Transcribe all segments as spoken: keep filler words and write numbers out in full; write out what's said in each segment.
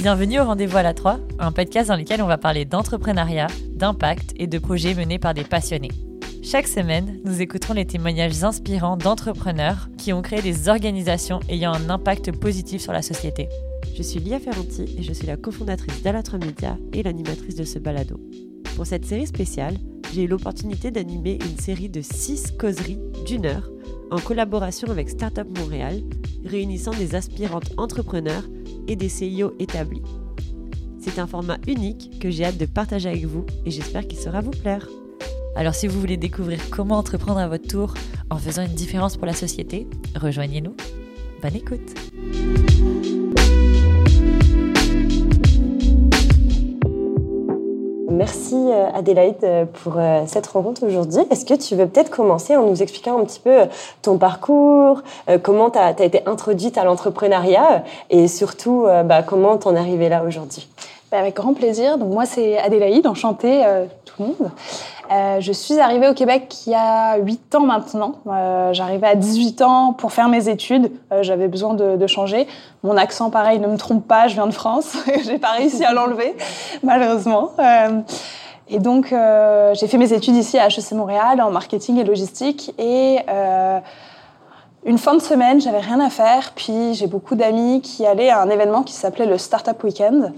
Bienvenue au Rendez-vous à la trois, un podcast dans lequel on va parler d'entrepreneuriat, d'impact et de projets menés par des passionnés. Chaque semaine, nous écouterons les témoignages inspirants d'entrepreneurs qui ont créé des organisations ayant un impact positif sur la société. Je suis Lia Ferranti et je suis la cofondatrice d'A la trois Média et l'animatrice de ce balado. Pour cette série spéciale, j'ai eu l'opportunité d'animer une série de six causeries d'une heure en collaboration avec Startup Montréal, réunissant des aspirantes entrepreneurs et des C E O établis. C'est un format unique que j'ai hâte de partager avec vous et j'espère qu'il saura vous plaire. Alors si vous voulez découvrir comment entreprendre à votre tour en faisant une différence pour la société, rejoignez-nous. Bonne écoute. Merci Adélaïde pour cette rencontre aujourd'hui. Est-ce que tu veux peut-être commencer en nous expliquant un petit peu ton parcours, comment tu as été introduite à l'entrepreneuriat et surtout bah, comment tu en es arrivée là aujourd'hui? Avec grand plaisir. Donc moi c'est Adélaïde, enchantée euh, tout le monde. Euh, je suis arrivée au Québec il y a huit ans maintenant. Euh, j'arrivais à dix-huit ans pour faire mes études. Euh, j'avais besoin de, de changer. Mon accent, pareil, ne me trompe pas, je viens de France. J'ai pas réussi à l'enlever, malheureusement. Euh, et donc, euh, j'ai fait mes études ici à H E C Montréal en marketing et logistique. Et euh, une fin de semaine, j'avais rien à faire. Puis j'ai beaucoup d'amis qui allaient à un événement qui s'appelait le Startup Weekend.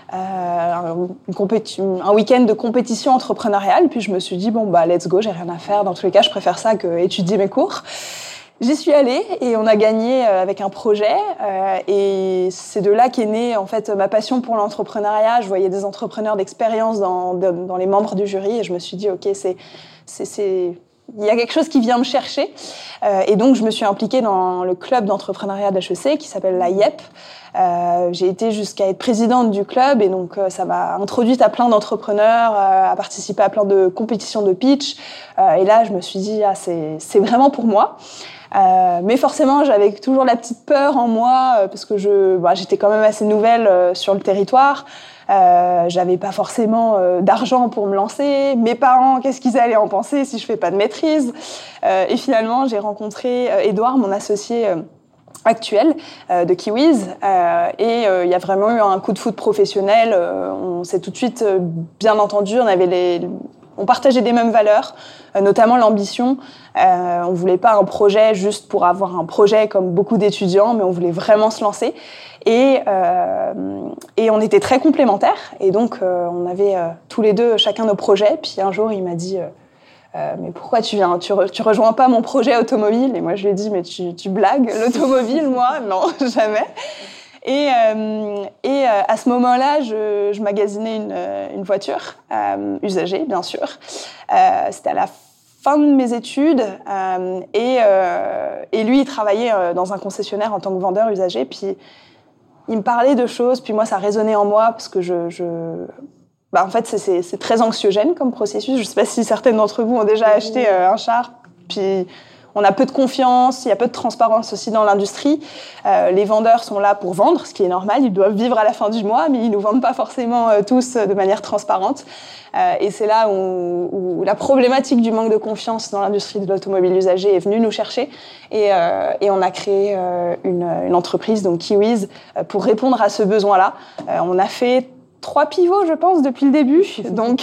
Euh, une compéti- un week-end de compétition entrepreneuriale, puis je me suis dit bon bah let's go, j'ai rien à faire, dans tous les cas je préfère ça que étudier mes cours. J'y suis allée et on a gagné avec un projet euh, et c'est de là qu'est née en fait ma passion pour l'entrepreneuriat. Je voyais des entrepreneurs d'expérience dans, dans, dans les membres du jury et je me suis dit ok c'est c'est, c'est... il y a quelque chose qui vient me chercher euh, et donc je me suis impliquée dans le club d'entrepreneuriat d'H E C qui s'appelle l'A I E P. Euh, j'ai été jusqu'à être présidente du club et donc euh, ça m'a introduite à plein d'entrepreneurs, euh, à participer à plein de compétitions de pitch. Euh, et là, je me suis dit, ah, c'est, c'est vraiment pour moi. Euh, mais forcément, j'avais toujours la petite peur en moi euh, parce que je, bah, j'étais quand même assez nouvelle euh, sur le territoire. Euh, j'avais pas forcément euh, d'argent pour me lancer. Mes parents, qu'est-ce qu'ils allaient en penser si je fais pas de maîtrise? euh, Et finalement, j'ai rencontré euh, Édouard, mon associé euh, actuel euh, de Kiwiz euh, et il euh, y a vraiment eu un coup de foudre professionnel. Euh, on s'est tout de suite euh, bien entendu. On avait les, on partageait des mêmes valeurs, euh, notamment l'ambition. Euh, on voulait pas un projet juste pour avoir un projet comme beaucoup d'étudiants, mais on voulait vraiment se lancer. Et, euh, et on était très complémentaires. Et donc euh, on avait euh, tous les deux chacun nos projets. Puis un jour il m'a dit euh, Euh, mais pourquoi tu viens, tu, re, tu rejoins pas mon projet automobile? Et moi, je lui ai dit, mais tu, tu blagues, l'automobile, moi? Non, jamais. Et, euh, et euh, à ce moment-là, je, je magasinais une, une voiture euh, usagée, bien sûr. Euh, c'était à la fin de mes études. Euh, et, euh, et lui, il travaillait dans un concessionnaire en tant que vendeur usagé. Puis, il me parlait de choses. Puis moi, ça résonnait en moi parce que je... je Bah, en fait, c'est, c'est, c'est très anxiogène comme processus. Je ne sais pas si certaines d'entre vous ont déjà acheté euh, un char. Puis, on a peu de confiance, il y a peu de transparence aussi dans l'industrie. Euh, les vendeurs sont là pour vendre, ce qui est normal. Ils doivent vivre à la fin du mois, mais ils ne nous vendent pas forcément euh, tous euh, de manière transparente. Euh, et c'est là où, où la problématique du manque de confiance dans l'industrie de l'automobile usagée est venue nous chercher. Et, euh, et on a créé euh, une, une entreprise, donc Kiwiz, euh, pour répondre à ce besoin-là. Euh, on a fait trois pivots, je pense, depuis le début. Donc,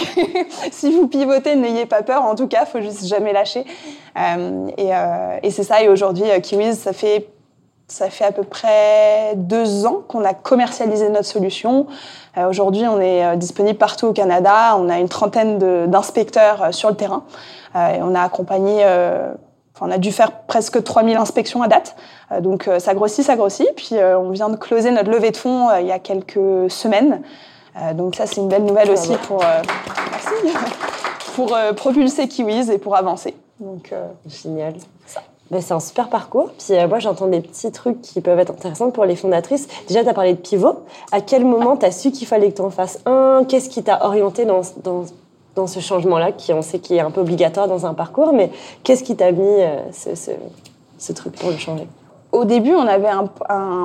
si vous pivotez, n'ayez pas peur. En tout cas, il faut juste jamais lâcher. Euh, et, euh, et c'est ça. Et aujourd'hui, euh, Kiwiz, ça fait, ça fait à peu près deux ans qu'on a commercialisé notre solution. Euh, aujourd'hui, on est euh, disponible partout au Canada. On a une trentaine de, d'inspecteurs euh, sur le terrain. Euh, et on a accompagné... Euh, Enfin, on a dû faire presque trois mille inspections à date. Euh, donc, euh, ça grossit, ça grossit. Puis, euh, on vient de closer notre levée de fonds euh, il y a quelques semaines. Euh, donc ça, c'est une belle nouvelle aussi pour, euh, merci, pour euh, propulser Kiwiz et pour avancer. Donc, euh, génial. Ça. Ben, c'est un super parcours. Puis euh, moi, j'entends des petits trucs qui peuvent être intéressants pour les fondatrices. Déjà, tu as parlé de pivot. À quel moment tu as su qu'il fallait que tu en fasses un? Qu'est-ce qui t'a orienté dans, dans, dans ce changement-là, qui on sait qui est un peu obligatoire dans un parcours, mais qu'est-ce qui t'a mis euh, ce, ce, ce truc pour le changer? Au début, on avait un... un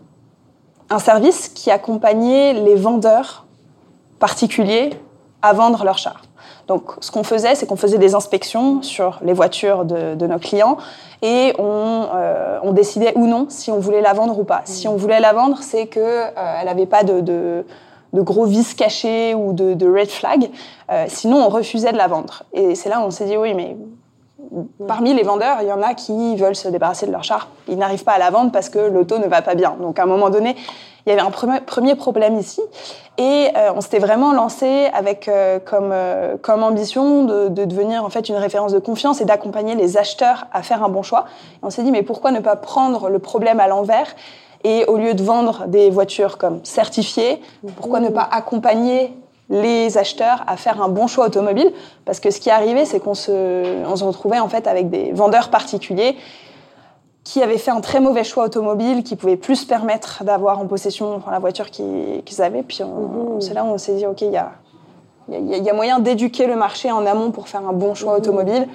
un service qui accompagnait les vendeurs particuliers à vendre leurs chars. Donc, ce qu'on faisait, c'est qu'on faisait des inspections sur les voitures de, de nos clients et on, euh, on décidait ou non si on voulait la vendre ou pas. Mmh. Si on voulait la vendre, c'est qu'elle euh, n'avait pas de, de, de gros vices cachés ou de, de red flag. Euh, sinon, on refusait de la vendre. Et c'est là où on s'est dit, oui, mais parmi les vendeurs, il y en a qui veulent se débarrasser de leur char. Ils n'arrivent pas à la vendre parce que l'auto ne va pas bien. Donc, à un moment donné, il y avait un premier, premier problème ici. Et euh, on s'était vraiment lancé avec euh, comme, euh, comme ambition de, de devenir en fait une référence de confiance et d'accompagner les acheteurs à faire un bon choix. Et on s'est dit, mais pourquoi ne pas prendre le problème à l'envers et au lieu de vendre des voitures comme certifiées, pourquoi ne pas accompagner les acheteurs à faire un bon choix automobile? Parce que ce qui arrivait, c'est qu'on se, on se retrouvait en fait avec des vendeurs particuliers qui avaient fait un très mauvais choix automobile, qui pouvaient plus se permettre d'avoir en possession la voiture qu'ils, qu'ils avaient. Puis on, mmh. c'est là où on s'est dit, OK, il y a, y, a, y a moyen d'éduquer le marché en amont pour faire un bon choix mmh. automobile.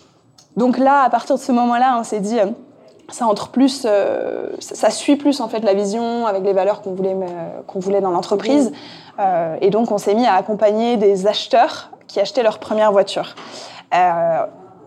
Donc là, à partir de ce moment-là, on s'est dit, euh, ça entre plus, euh, ça, ça suit plus en fait la vision avec les valeurs qu'on voulait, euh, qu'on voulait dans l'entreprise. Mmh. Euh, et donc, on s'est mis à accompagner des acheteurs qui achetaient leur première voiture. Euh,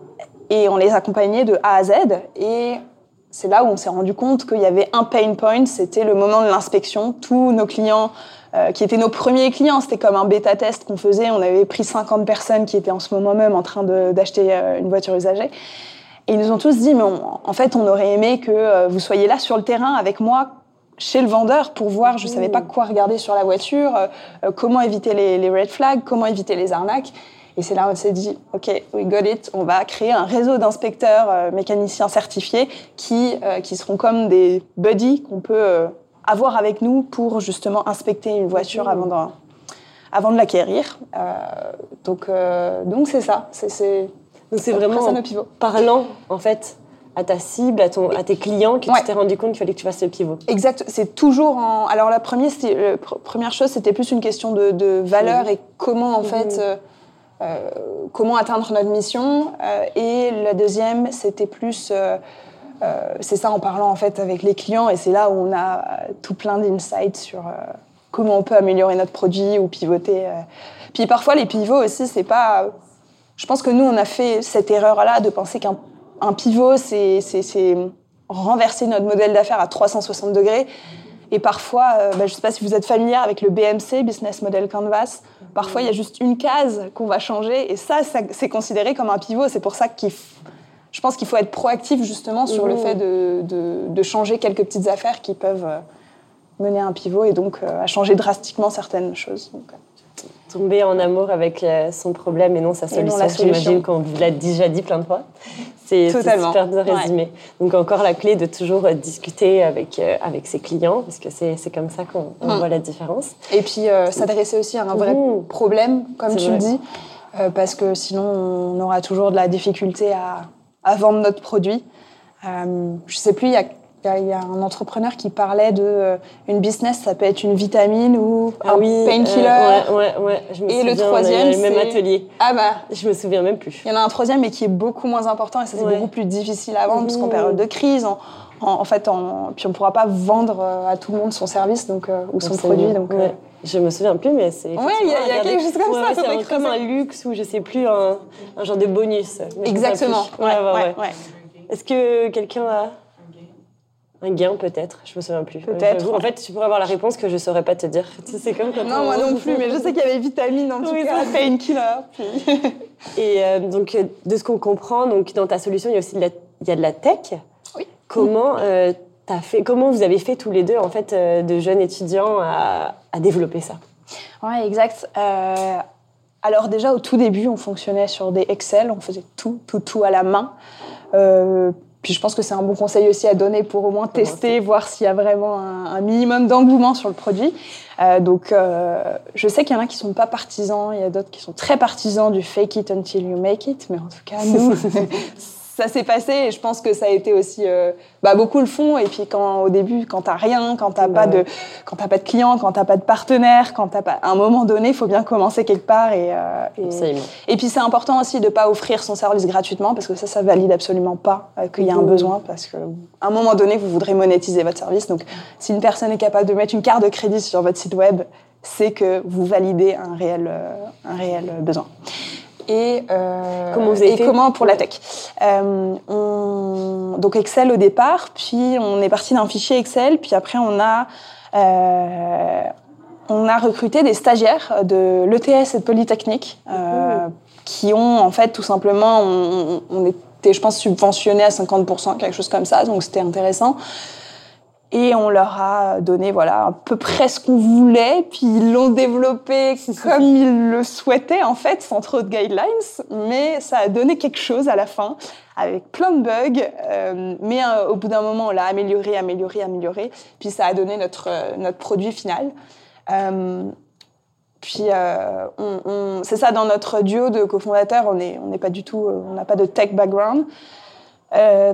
et on les accompagnait de A à Z. Et c'est là où on s'est rendu compte qu'il y avait un pain point, c'était le moment de l'inspection. Tous nos clients, euh, qui étaient nos premiers clients, c'était comme un bêta-test qu'on faisait. On avait pris cinquante personnes qui étaient en ce moment même en train de, d'acheter euh, une voiture usagée. Et ils nous ont tous dit, mais on, en fait, on aurait aimé que euh, vous soyez là sur le terrain avec moi, chez le vendeur, pour voir, je ne savais pas quoi regarder sur la voiture, euh, comment éviter les, les red flags, comment éviter les arnaques. Et c'est là où on s'est dit, OK, we got it, on va créer un réseau d'inspecteurs euh, mécaniciens certifiés qui, euh, qui seront comme des buddies qu'on peut euh, avoir avec nous pour justement inspecter une voiture avant de, avant de l'acquérir. Euh, donc, euh, donc c'est ça. C'est, c'est, donc c'est vraiment ça, nos pivots. Parlant, en fait, à ta cible, à, ton, à tes clients, que ouais. tu t'es rendu compte qu'il fallait que tu fasses le pivot. Exact. C'est toujours en... Alors, la première, c'était, la première chose, c'était plus une question de, de valeur mmh. et comment, en mmh. fait... Euh, Euh, comment atteindre notre mission euh, et la deuxième c'était plus euh, euh, c'est ça en parlant en fait avec les clients et c'est là où on a tout plein d'insights sur euh, comment on peut améliorer notre produit ou pivoter euh. Puis parfois les pivots aussi c'est pas je pense que nous on a fait cette erreur là de penser qu'un un pivot c'est, c'est, c'est renverser notre modèle d'affaires à trois cent soixante degrés. Et parfois, euh, bah, je ne sais pas si vous êtes familière avec le B M C, Business Model Canvas, parfois il y a juste une case qu'on va changer et ça, ça c'est considéré comme un pivot. C'est pour ça qu'il f... je pense qu'il faut être proactif justement sur mmh. le fait de, de, de changer quelques petites affaires qui peuvent euh, mener à un pivot et donc euh, à changer drastiquement certaines choses. Donc, euh... Tomber en amour avec euh, son problème et non sa solution, non solution. J'imagine qu'on vous l'a déjà dit plein de fois. C'est, c'est super bien résumé. Ouais. Donc encore la clé de toujours euh, discuter avec, euh, avec ses clients, parce que c'est, c'est comme ça qu'on on mmh. voit la différence. Et puis euh, s'adresser aussi à un vrai mmh. problème, comme c'est tu vrai. le dis, euh, parce que sinon on aura toujours de la difficulté à, à vendre notre produit. Euh, je ne sais plus, il y a Il y a un entrepreneur qui parlait de euh, une business, ça peut être une vitamine ou ah un oui, painkiller. Euh, ouais, ouais, ouais. Je me et souviens, le troisième, on a le même c'est... atelier. Ah bah. Je me souviens même plus. Il y en a un troisième, mais qui est beaucoup moins important et ça c'est ouais. beaucoup plus difficile à vendre mmh. parce qu'en période de crise, en, en, en fait, en, puis on pourra pas vendre à tout le monde son service donc euh, ou son Absolument. produit. Donc. Ouais. Euh... Je me souviens plus, mais c'est. Ouais, il y a, y a quelque chose comme ouais, ça. C'est un, comme un luxe ou je sais plus un, un genre de bonus. Exactement. Ouais, ouais, ouais, ouais. ouais. Est-ce que quelqu'un a un gain peut-être, je me souviens plus. Peut-être. Euh, en fait, tu pourrais avoir la réponse que je saurais pas te dire. C'est comme quand non, moi non plus, mais je sais qu'il y avait vitamine en tout oui, cas, painkiller. Puis... Et euh, donc, de ce qu'on comprend, donc dans ta solution, il y a aussi de la, il y a de la tech. Oui. Comment euh, t'as fait, comment vous avez fait tous les deux en fait, euh, de jeunes étudiants à, à développer ça? Ouais, exact. Euh, alors déjà au tout début, on fonctionnait sur des Excel, on faisait tout, tout, tout à la main. Euh, Puis je pense que c'est un bon conseil aussi à donner pour au moins tester, voir s'il y a vraiment un, un minimum d'engouement sur le produit. Euh, donc, euh, je sais qu'il y en a qui ne sont pas partisans, il y a d'autres qui sont très partisans du fake it until you make it, mais en tout cas, nous, ça s'est passé et je pense que ça a été aussi... Euh, bah, beaucoup le font et puis quand, au début, quand tu n'as rien, quand tu n'as bah, pas, ouais. pas de clients, quand tu n'as pas de partenaire, quand t'as pas, à un moment donné, il faut bien commencer quelque part. Et, euh, et, et puis c'est important aussi de ne pas offrir son service gratuitement parce que ça, ça valide absolument pas euh, qu'il y a un mmh. besoin parce qu'à un moment donné, vous voudrez monétiser votre service. Donc, si une personne est capable de mettre une carte de crédit sur votre site web, c'est que vous validez un réel, euh, un réel besoin. et, euh, comment vous avez et fait comment pour la tech. Euh, on, donc Excel au départ, puis on est parti d'un fichier Excel, puis après on a, euh, on a recruté des stagiaires de l'E T S et de Polytechnique euh, mmh. qui ont en fait tout simplement, on, on était je pense subventionnés à cinquante pour cent, quelque chose comme ça, donc c'était intéressant. Et on leur a donné voilà à peu près ce qu'on voulait, puis ils l'ont développé comme ils le souhaitaient en fait, sans trop de guidelines, mais ça a donné quelque chose à la fin, avec plein de bugs, euh, mais euh, au bout d'un moment on l'a amélioré, amélioré, amélioré, puis ça a donné notre euh, notre produit final. Euh, puis euh, on, on, c'est ça, dans notre duo de cofondateurs, on est on n'est pas du tout, on n'a pas de tech background. Euh,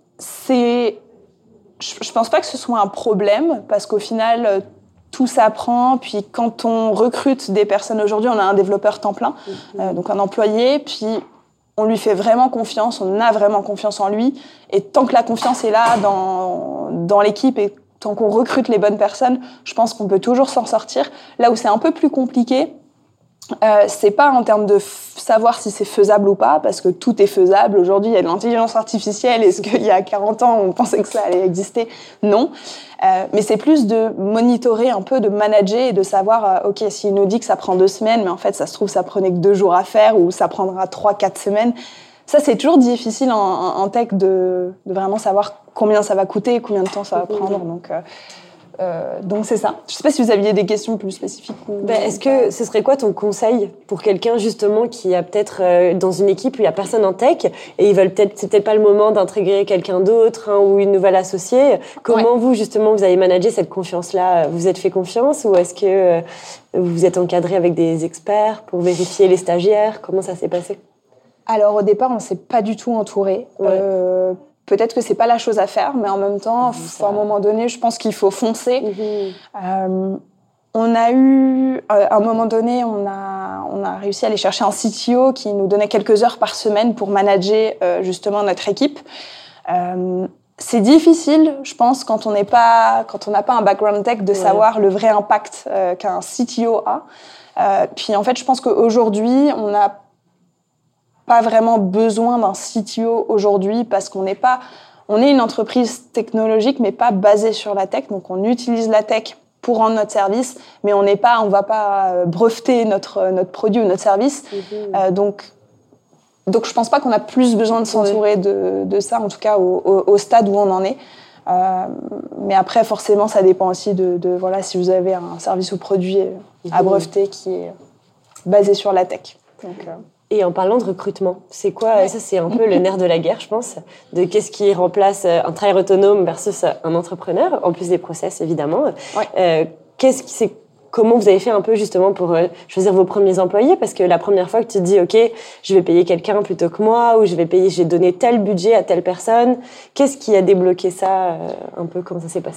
c'est Je pense pas que ce soit un problème, parce qu'au final, tout s'apprend. Puis quand on recrute des personnes aujourd'hui, on a un développeur temps plein, mmh. euh, donc un employé, puis on lui fait vraiment confiance, on a vraiment confiance en lui. Et tant que la confiance est là dans, dans l'équipe et tant qu'on recrute les bonnes personnes, je pense qu'on peut toujours s'en sortir. Là où c'est un peu plus compliqué, Euh, c'est pas en termes de f- savoir si c'est faisable ou pas, parce que tout est faisable. Aujourd'hui, il y a de l'intelligence artificielle. Est-ce qu'il y a quarante ans, on pensait que ça allait exister ? Non. Euh, mais c'est plus de monitorer un peu, de manager et de savoir, euh, OK, s'il nous dit que ça prend deux semaines, mais en fait, ça se trouve, ça prenait que deux jours à faire, ou ça prendra trois, quatre semaines. Ça, c'est toujours difficile en, en, en tech de, de vraiment savoir combien ça va coûter et combien de temps ça va prendre. Donc, euh, Euh, donc c'est ça. Je ne sais pas si vous aviez des questions plus spécifiques. Ou... Ben, est-ce que ce serait quoi ton conseil pour quelqu'un justement qui a peut-être euh, dans une équipe où il n'y a personne en tech et ils veulent peut-être, c'est peut-être pas le moment d'intégrer quelqu'un d'autre hein, ou une nouvelle associée. Comment ouais. vous justement vous avez managé cette confiance-là ? Vous vous êtes fait confiance ou est-ce que euh, vous êtes encadré avec des experts pour vérifier les stagiaires ? Comment ça s'est passé ? Alors au départ, on ne s'est pas du tout entouré. Ouais. Euh, Peut-être que c'est pas la chose à faire, mais en même temps, mmh, à un moment donné, je pense qu'il faut foncer. Mmh. Euh, on a eu, à un moment donné, on a, on a réussi à aller chercher un C T O qui nous donnait quelques heures par semaine pour manager euh, justement notre équipe. Euh, c'est difficile, je pense, quand on n'est pas, quand on n'a pas un background tech, de ouais. savoir le vrai impact euh, qu'un C T O a. Euh, puis en fait, je pense qu'aujourd'hui, on a pas vraiment besoin d'un C T O aujourd'hui parce qu'on n'est pas, on est une entreprise technologique mais pas basée sur la tech, donc on utilise la tech pour rendre notre service, mais on n'est pas, on va pas breveter notre notre produit ou notre service, mmh. euh, donc donc je pense pas qu'on a plus besoin de s'entourer oui. de de ça, en tout cas au, au, au stade où on en est. Euh, mais après forcément ça dépend aussi de, de voilà si vous avez un service ou produit mmh. à breveter qui est basé sur la tech. Donc, euh, Et en parlant de recrutement, c'est quoi, ouais. ça c'est un peu le nerf de la guerre, je pense, de qu'est-ce qui remplace un travailleur autonome versus un entrepreneur, en plus des process évidemment. Ouais. Euh, qu'est-ce qui, c'est, comment vous avez fait un peu justement pour euh, choisir vos premiers employés ? Parce que la première fois que tu te dis, OK, je vais payer quelqu'un plutôt que moi, ou je vais payer, je vais donner tel budget à telle personne, qu'est-ce qui a débloqué ça euh, un peu, comment ça s'est passé ?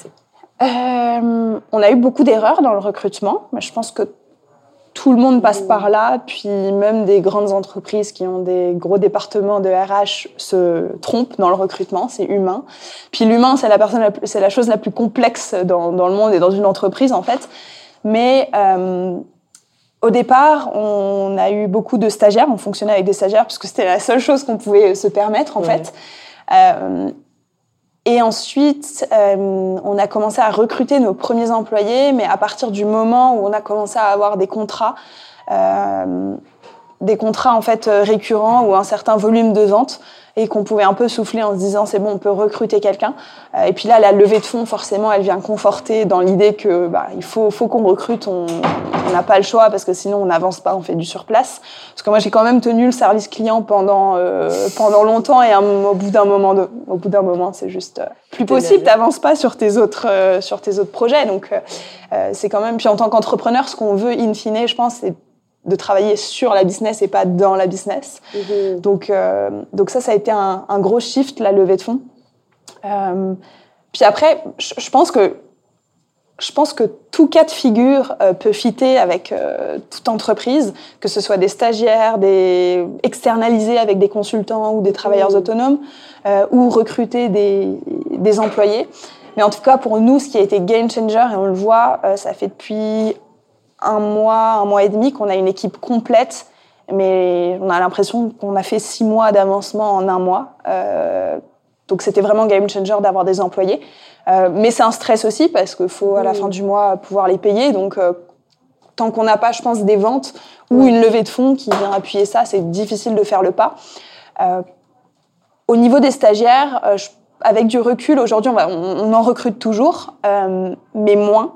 euh, On a eu beaucoup d'erreurs dans le recrutement, mais je pense que tout le monde passe par là, puis même des grandes entreprises qui ont des gros départements de R H se trompent dans le recrutement, c'est humain. Puis l'humain, c'est la personne, la plus, c'est la chose la plus complexe dans, dans le monde et dans une entreprise en fait. Mais euh, au départ, on a eu beaucoup de stagiaires, on fonctionnait avec des stagiaires parce que c'était la seule chose qu'on pouvait se permettre en ouais. fait. Euh, Et ensuite, euh, on a commencé à recruter nos premiers employés, mais à partir du moment où on a commencé à avoir des contrats, euh, des contrats en fait récurrents ou un certain volume de ventes, et qu'on pouvait un peu souffler en se disant c'est bon, on peut recruter quelqu'un. Euh, et puis là, la levée de fonds, forcément, elle vient conforter dans l'idée que bah il faut faut qu'on recrute, on on n'a pas le choix parce que sinon on n'avance pas, on fait du surplace. Parce que moi, j'ai quand même tenu le service client pendant euh, pendant longtemps et un, au bout d'un moment, de, au bout d'un moment, c'est juste euh, plus possible. T'avances pas sur tes autres euh, sur tes autres projets. Donc euh, c'est quand même. Puis en tant qu'entrepreneur, ce qu'on veut in fine, je pense, c'est de travailler sur la business et pas dans la business. Mmh. Donc, euh, donc ça, ça a été un, un gros shift, la levée de fonds. Euh, puis après, je, je pense que je pense que tout cas de figure euh, peut fitter avec euh, toute entreprise, que ce soit des stagiaires, des externalisés avec des consultants ou des travailleurs mmh. autonomes, euh, ou recruter des, des employés. Mais en tout cas, pour nous, ce qui a été game changer, et on le voit, euh, ça fait depuis un mois, un mois et demi qu'on a une équipe complète, mais on a l'impression qu'on a fait six mois d'avancement en un mois. Euh, donc c'était vraiment game changer d'avoir des employés. Euh, mais c'est un stress aussi parce qu'il faut à la fin du mois pouvoir les payer. Donc euh, tant qu'on n'a pas, je pense, des ventes ou une levée de fonds qui vient appuyer ça, c'est difficile de faire le pas. Euh, au niveau des stagiaires, euh, je, avec du recul, aujourd'hui, on, va, on, on en recrute toujours, euh, mais moins.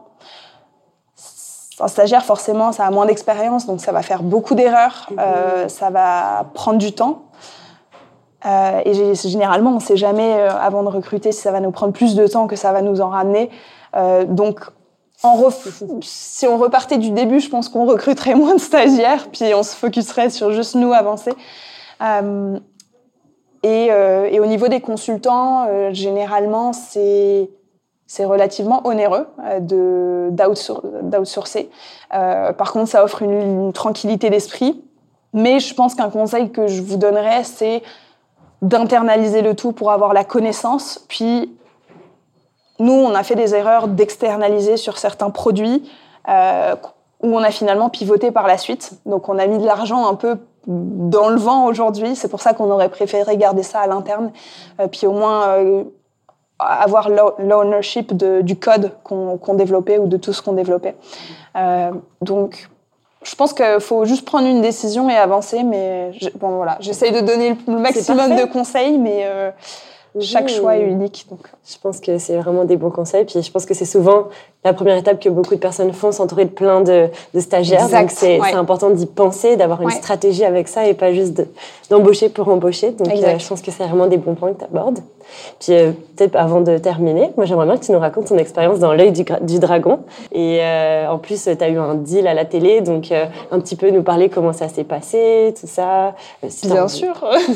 Un stagiaire, forcément, ça a moins d'expérience, donc ça va faire beaucoup d'erreurs, mmh. euh, ça va prendre du temps. Euh, et généralement, on ne sait jamais, euh, avant de recruter, si ça va nous prendre plus de temps que ça va nous en ramener. Euh, donc, en ref... si on repartait du début, je pense qu'on recruterait moins de stagiaires, puis on se focuserait sur juste nous avancer. Euh, et, euh, et au niveau des consultants, euh, généralement, c'est... c'est relativement onéreux euh, de, d'outsour- d'outsourcer. Euh, par contre, ça offre une, une tranquillité d'esprit. Mais je pense qu'un conseil que je vous donnerais, c'est d'internaliser le tout pour avoir la connaissance. Puis, nous, on a fait des erreurs d'externaliser sur certains produits euh, où on a finalement pivoté par la suite. Donc, on a mis de l'argent un peu dans le vent aujourd'hui. C'est pour ça qu'on aurait préféré garder ça à l'interne. Euh, puis au moins... Euh, avoir l'ownership de, du code qu'on, qu'on développait ou de tout ce qu'on développait. Euh, donc, je pense qu'il faut juste prendre une décision et avancer, mais je, bon, voilà, j'essaye de donner le maximum de conseils, mais euh, chaque mmh. choix est unique. Donc. Je pense que c'est vraiment des bons conseils, puis je pense que c'est souvent la première étape que beaucoup de personnes font, s'entourer de plein de, de stagiaires. Exact. Donc, c'est, ouais. c'est important d'y penser, d'avoir une ouais. stratégie avec ça et pas juste de, d'embaucher pour embaucher. Donc, euh, je pense que c'est vraiment des bons points que tu abordes. Puis euh, peut-être avant de terminer, moi j'aimerais bien que tu nous racontes ton expérience dans l'œil du, gra- du dragon. Et euh, en plus, tu as eu un deal à la télé, donc euh, un petit peu nous parler comment ça s'est passé, tout ça. Euh, si bien sûr.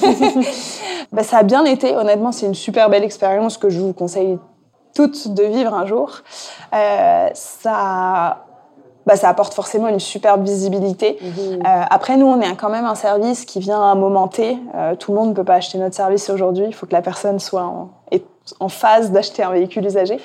bah, ça a bien été, honnêtement, c'est une super belle expérience que je vous conseille toutes de vivre un jour. Euh, ça... Bah, ça apporte forcément une superbe visibilité. Mmh. Euh, après, nous, on est quand même un service qui vient à un moment T. Euh, tout le monde ne peut pas acheter notre service aujourd'hui. Il faut que la personne soit en, en phase d'acheter un véhicule usagé.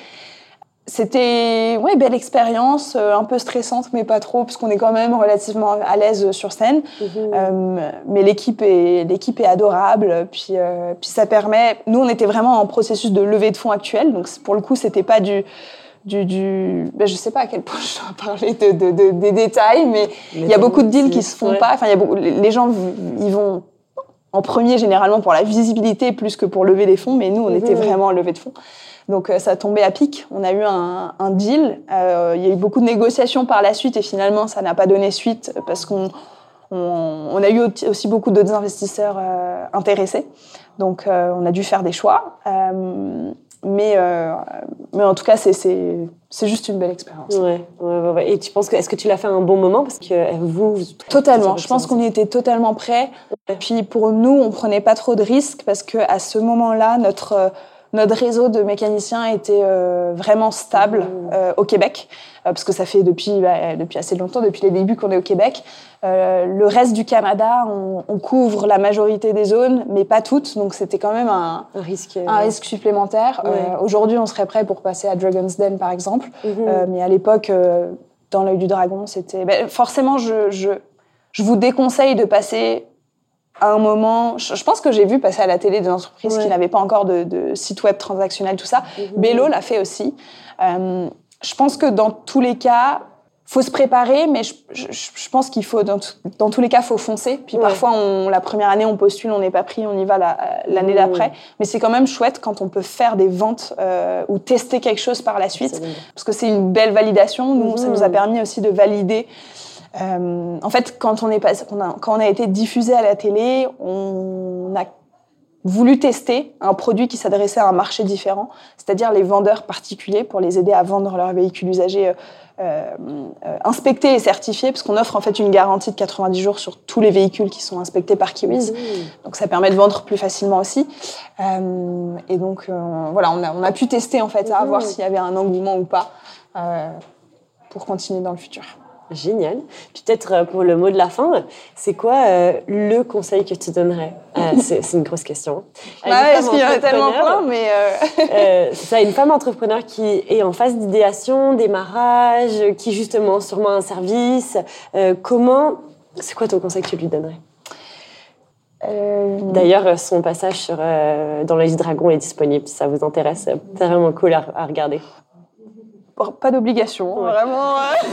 C'était ouais, belle expérience, euh, un peu stressante, mais pas trop, parce qu'on est quand même relativement à l'aise sur scène. Mmh. Euh, mais l'équipe est, l'équipe est adorable. Puis, euh, puis ça permet... Nous, on était vraiment en processus de levée de fonds actuel. Donc, pour le coup, c'était pas du... Du, du, ben je sais pas à quel point je dois parler de, de, de, des détails, mais il y a beaucoup de deals qui se font ouais. pas. Enfin, il y a beaucoup, les gens, ils vont en premier généralement pour la visibilité plus que pour lever des fonds, mais nous, on mmh. était vraiment en levée de fonds. Donc, ça tombait à pic. On a eu un, un deal. Euh, il y a eu beaucoup de négociations par la suite et finalement, ça n'a pas donné suite parce qu'on on, on a eu aussi beaucoup d'autres investisseurs euh, intéressés. Donc, euh, on a dû faire des choix. Euh, Mais, euh, mais en tout cas, c'est, c'est, c'est juste une belle expérience. Ouais, ouais, ouais, ouais. Et tu penses que, est-ce que tu l'as fait à un bon moment? Parce que vous... vous totalement. Je pense qu'on y était totalement prêts. Ouais. Puis pour nous, on prenait pas trop de risques parce qu'à ce moment-là, notre, notre réseau de mécaniciens était euh, vraiment stable mmh. euh, au Québec. Euh, parce que ça fait depuis, bah, depuis assez longtemps, depuis les débuts qu'on est au Québec. Euh, le reste du Canada, on, on couvre la majorité des zones, mais pas toutes. Donc, c'était quand même un, un, risque, un ouais. risque supplémentaire. Ouais. Euh, aujourd'hui, on serait prêt pour passer à Dragon's Den, par exemple. Mm-hmm. Euh, mais à l'époque, euh, dans l'œil du dragon, c'était... Ben, forcément, je, je, je vous déconseille de passer à un moment... Je, je pense que j'ai vu passer à la télé des entreprises ouais. qui n'avaient pas encore de, de site web transactionnel, tout ça. Mm-hmm. Bello l'a fait aussi. Euh, je pense que dans tous les cas... faut se préparer, mais je, je, je pense qu'il faut, dans, t- dans tous les cas, faut foncer. Puis ouais. parfois, on, la première année, on postule, on n'est pas pris, on y va la, l'année mmh. d'après. Mais c'est quand même chouette quand on peut faire des ventes euh, ou tester quelque chose par la suite, parce que c'est une belle validation. Nous, mmh. ça nous a permis aussi de valider. Euh, en fait, quand on, est pas, on a, quand on a été diffusé à la télé, on a voulu tester un produit qui s'adressait à un marché différent, c'est-à-dire les vendeurs particuliers, pour les aider à vendre leurs véhicules usagés euh, euh, inspectés et certifiés, parce qu'on offre en fait une garantie de quatre-vingt-dix jours sur tous les véhicules qui sont inspectés par Kiwis. Mmh. Donc ça permet de vendre plus facilement aussi. Euh, et donc euh, voilà, on a, on a pu tester en fait, à mmh. voir s'il y avait un engouement ou pas euh, pour continuer dans le futur. Génial. Puis peut-être pour le mot de la fin, c'est quoi euh, le conseil que tu donnerais? euh, c'est, c'est une grosse question. Ah, est-ce qu'il y en a tellement plein, mais... Euh... euh, c'est ça, une femme entrepreneur qui est en phase d'idéation, démarrage, qui justement sûrement a un service. Euh, comment... C'est quoi ton conseil que tu lui donnerais? D'ailleurs, son passage sur, euh, dans l'œil du dragon est disponible. Si ça vous intéresse, c'est vraiment cool à, à regarder. Pas d'obligation, ouais. Vraiment.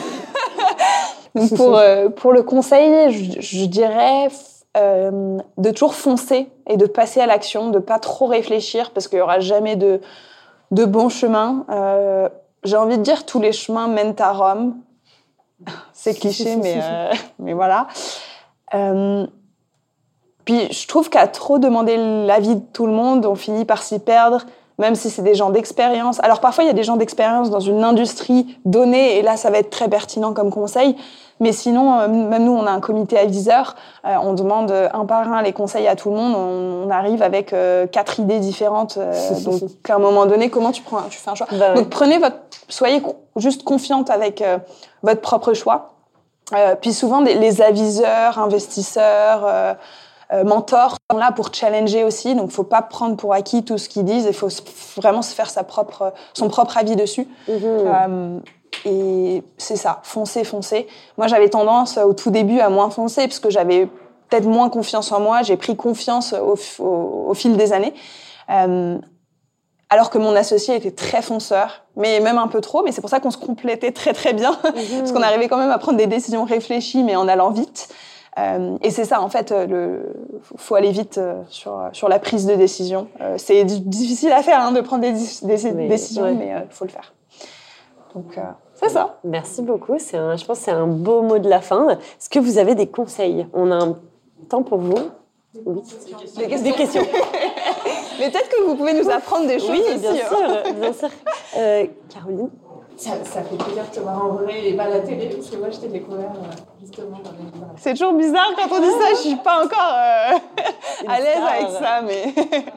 Donc pour, euh, pour le conseil, je, je dirais euh, de toujours foncer et de passer à l'action, de pas trop réfléchir parce qu'il y aura jamais de, de bon chemin. Euh, j'ai envie de dire tous les chemins mènent à Rome. C'est cliché, mais, euh, mais voilà. Euh, puis je trouve qu'à trop demander l'avis de tout le monde, on finit par s'y perdre. Même si c'est des gens d'expérience. Alors parfois, il y a des gens d'expérience dans une industrie donnée, et là, ça va être très pertinent comme conseil. Mais sinon, euh, même nous, on a un comité aviseur, euh, on demande un par un les conseils à tout le monde, on, on arrive avec euh, quatre idées différentes. Euh, donc, à un moment donné, comment tu, prends, tu fais un choix ? Bah, donc, ouais. prenez votre... Soyez juste confiante avec euh, votre propre choix. Euh, puis souvent, des, les aviseurs, investisseurs... Euh, Euh, mentors sont là pour challenger aussi, donc il ne faut pas prendre pour acquis tout ce qu'ils disent, il faut vraiment se faire sa propre, son propre avis dessus. Mmh. Euh, et c'est ça, foncer, foncer. Moi, j'avais tendance au tout début à moins foncer, parce que j'avais peut-être moins confiance en moi, j'ai pris confiance au, au, au fil des années. Euh, alors que mon associé était très fonceur, mais même un peu trop, mais c'est pour ça qu'on se complétait très très bien, mmh. parce qu'on arrivait quand même à prendre des décisions réfléchies, mais en allant vite. Euh, et c'est ça, en fait, il faut aller vite euh, sur, sur la prise de décision. Euh, c'est d- difficile à faire, hein, de prendre des, des mais, décisions, ouais. mais il euh, faut le faire. Donc, euh, c'est ça. Merci beaucoup. C'est un, je pense que c'est un beau mot de la fin. Est-ce que vous avez des conseils ? On a un temps pour vous. Oui. Des questions. Des questions. Mais peut-être que vous pouvez nous apprendre des choses oui, aussi. bien sûr, hein. bien sûr. Euh, Caroline ? Ça, ça fait plaisir de te voir en vrai et pas à la télé, parce que moi je t'ai découvert justement dans les livres. C'est toujours bizarre quand on dit ça, je suis pas encore euh, à l'aise avec ça, mais...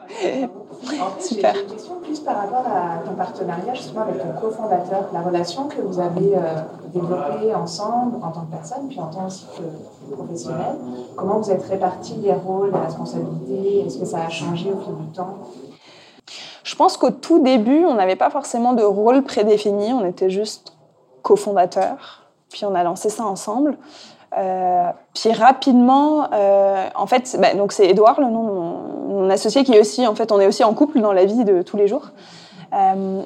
En fait, Super. J'ai une question plus par rapport à ton partenariat justement avec ton cofondateur, la relation que vous avez euh, développée ensemble en tant que personne, puis en tant aussi que professionnel. Comment vous êtes répartis les rôles, les responsabilités ? Est-ce que ça a changé au fil du temps ? Je pense qu'au tout début, on n'avait pas forcément de rôle prédéfini, on était juste cofondateurs, puis on a lancé ça ensemble. Euh, puis rapidement, euh, en fait, bah, donc c'est Édouard, le nom de mon, mon associé, qui est aussi, en fait, on est aussi en couple dans la vie de tous les jours. Euh,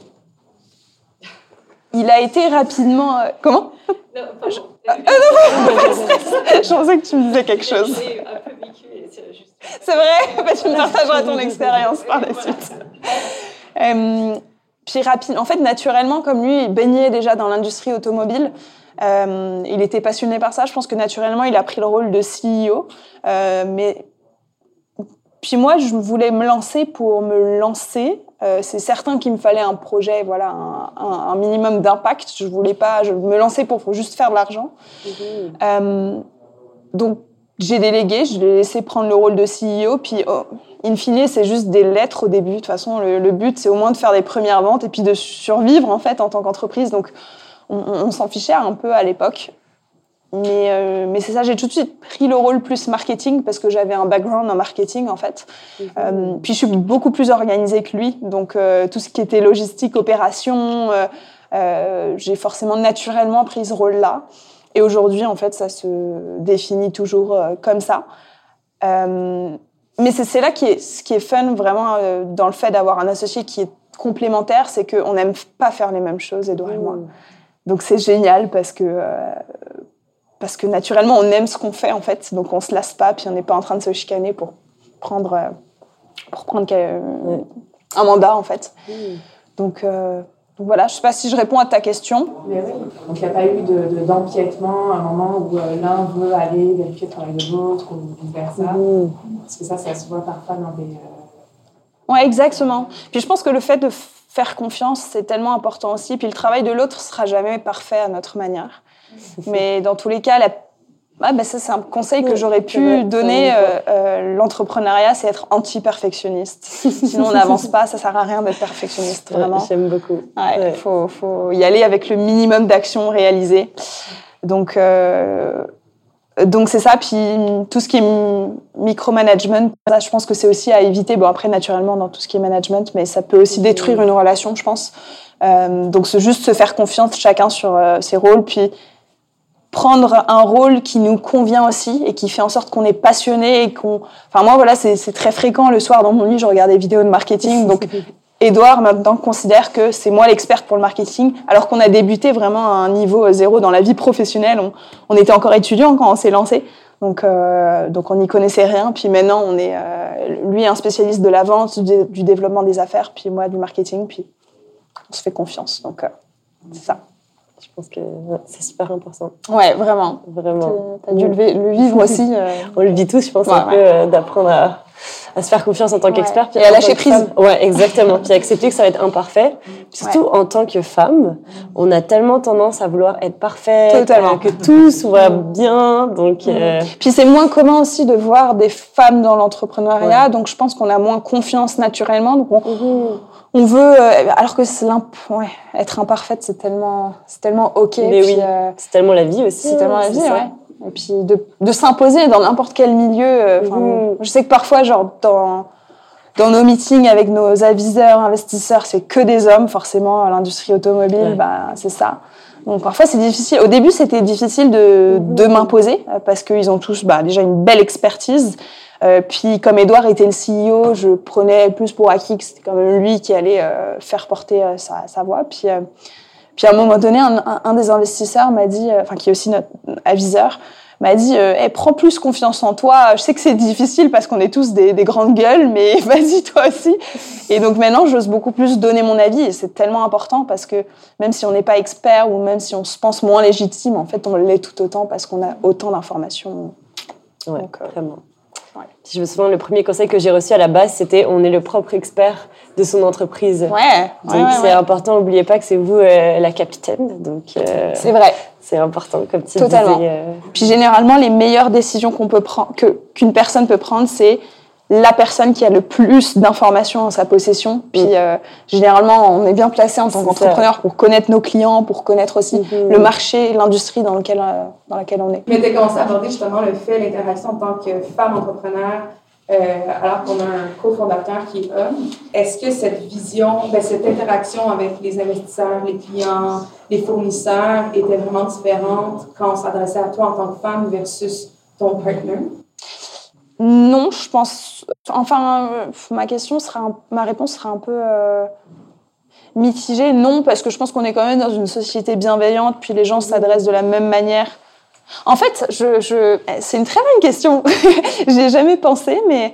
il a été rapidement... Euh, comment ? Non, pardon. Je... Ah, ah, non, je pensais que tu me disais quelque chose. J'ai un peu vécu et c'est juste... C'est vrai, bah, tu me partageras ton expérience par la suite. Euh, puis rapide, en fait, naturellement, comme lui, il baignait déjà dans l'industrie automobile, euh, il était passionné par ça. Je pense que naturellement, il a pris le rôle de C E O. Euh, mais puis moi, je voulais me lancer pour me lancer. Euh, c'est certain qu'il me fallait un projet, voilà, un, un, un minimum d'impact. Je voulais pas, je me lancer pour, pour juste faire de l'argent. Mmh. Euh, donc j'ai délégué, je l'ai laissé prendre le rôle de C E O, puis oh, in fine, c'est juste des lettres au début. De toute façon, le, le but, c'est au moins de faire des premières ventes et puis de survivre, en fait, en tant qu'entreprise. Donc, on, on s'en fichait un peu à l'époque. Mais, euh, mais c'est ça, j'ai tout de suite pris le rôle plus marketing parce que j'avais un background en marketing, en fait. Mmh. Euh, puis, je suis beaucoup plus organisée que lui. Donc, euh, tout ce qui était logistique, opération, euh, euh, j'ai forcément naturellement pris ce rôle-là. Et aujourd'hui, en fait, ça se définit toujours euh, comme ça. Euh, mais c'est, c'est là qui est, ce qui est fun, vraiment, euh, dans le fait d'avoir un associé qui est complémentaire, c'est qu'on n'aime pas faire les mêmes choses, Édouard et moi. Donc, c'est génial parce que, euh, parce que, naturellement, on aime ce qu'on fait, en fait. Donc, on ne se lasse pas, puis on n'est pas en train de se chicaner pour prendre, euh, pour prendre euh, oui. un mandat, en fait. Oui. Donc... Euh, Donc voilà, je ne sais pas si je réponds à ta question. Mais oui, donc il n'y a pas eu de, de, d'empiètement à un moment où euh, l'un veut aller vérifier le travail de l'autre ou vice-versa. Mmh. Parce que ça, ça se voit parfois dans des... Euh... Oui, exactement. Puis je pense que le fait de faire confiance, c'est tellement important aussi. Puis le travail de l'autre ne sera jamais parfait à notre manière. Mais dans tous les cas, la... ah, ben ça, c'est un conseil que j'aurais pu vrai, donner. Euh, euh, l'entrepreneuriat, c'est être anti-perfectionniste. Sinon, on n'avance pas. Ça ne sert à rien d'être perfectionniste, vraiment. Ouais, j'aime beaucoup. Il ouais, ouais. faut, faut y aller avec le minimum d'actions réalisées. Donc, euh, donc c'est ça. Puis tout ce qui est micromanagement, ça, je pense que c'est aussi à éviter. Bon, après, naturellement, dans tout ce qui est management, mais ça peut aussi détruire mmh. une relation, je pense. Euh, donc, c'est juste se faire confiance chacun sur euh, ses rôles. Puis prendre un rôle qui nous convient aussi et qui fait en sorte qu'on est passionné et qu'on... Enfin, moi, voilà, c'est, c'est très fréquent. Le soir, dans mon lit, je regarde des vidéos de marketing. Donc, Édouard, maintenant, considère que c'est moi l'experte pour le marketing, alors qu'on a débuté vraiment à un niveau zéro dans la vie professionnelle. On, on était encore étudiants quand on s'est lancé. Donc, euh, donc on n'y connaissait rien. Puis maintenant, on est, euh, lui, un spécialiste de la vente, du, du développement des affaires, puis moi, du marketing. Puis on se fait confiance. Donc, euh, c'est ça. Je pense que c'est super important. Ouais, vraiment. Vraiment. T'as dû le, le vivre aussi. Euh... On le vit tous, je pense, ouais, un ouais. peu euh, d'apprendre à, à se faire confiance en tant ouais. qu'expert. Puis et à lâcher prise. Ouais, exactement. Puis accepter que ça va être imparfait. Puis surtout, ouais. en tant que femme, on a tellement tendance à vouloir être parfaite. Totalement. Euh, que tout soit bien. Donc, euh... Puis c'est moins commun aussi de voir des femmes dans l'entrepreneuriat. Ouais. Donc je pense qu'on a moins confiance naturellement. Donc on... Mmh. On veut, euh, alors que c'est ouais, être imparfaite, c'est tellement, c'est tellement ok. Mais puis, oui, euh, c'est tellement la vie aussi. C'est tellement la vie, ouais. Et puis de, de s'imposer dans n'importe quel milieu. Euh, mmh. Je sais que parfois, genre dans dans nos meetings avec nos aviseurs, investisseurs, c'est que des hommes. Forcément, l'industrie automobile, ouais. bah c'est ça. Donc parfois c'est difficile. Au début, c'était difficile de mmh. de m'imposer parce qu'ils ont tous, bah déjà une belle expertise. Euh, puis comme Édouard était le C E O, je prenais plus pour acquis que c'était quand même lui qui allait euh, faire porter euh, sa, sa voix. Puis, euh, puis à un moment donné, un, un, un des investisseurs m'a dit, enfin euh, qui est aussi notre aviseur, m'a dit euh, hey, prends plus confiance en toi. Je sais que c'est difficile parce qu'on est tous des, des grandes gueules, mais vas-y toi aussi. Et donc maintenant, j'ose beaucoup plus donner mon avis et c'est tellement important parce que même si on n'est pas expert ou même si on se pense moins légitime, en fait, on l'est tout autant parce qu'on a autant d'informations. Ouais, donc, euh, vraiment. Ouais. Je me souviens, le premier conseil que j'ai reçu à la base, c'était on est le propre expert de son entreprise. Ouais. Donc ouais, ouais, c'est ouais. important, n'oubliez pas que c'est vous euh, la capitaine. Donc euh, c'est vrai. C'est important, comme tu Totalement. disais. Euh... Puis généralement, les meilleures décisions qu'on peut prendre, que qu'une personne peut prendre, c'est la personne qui a le plus d'informations en sa possession. Puis mmh. euh, généralement, on est bien placé en tant qu'entrepreneur pour connaître nos clients, pour connaître aussi mmh. le marché, l'industrie dans, lequel, euh, dans laquelle on est. Mais tu as commencé à aborder justement le fait, l'interaction en tant que femme entrepreneur, euh, alors qu'on a un cofondateur qui est homme. Est-ce que cette vision, ben, cette interaction avec les investisseurs, les clients, les fournisseurs était vraiment différente quand on s'adressait à toi en tant que femme versus ton partner? Non, je pense. Enfin, euh, ma question sera, un, ma réponse sera un peu euh, mitigée. Non, parce que je pense qu'on est quand même dans une société bienveillante, puis les gens s'adressent de la même manière. En fait, je, je, c'est une très bonne question. J'y ai jamais pensé, mais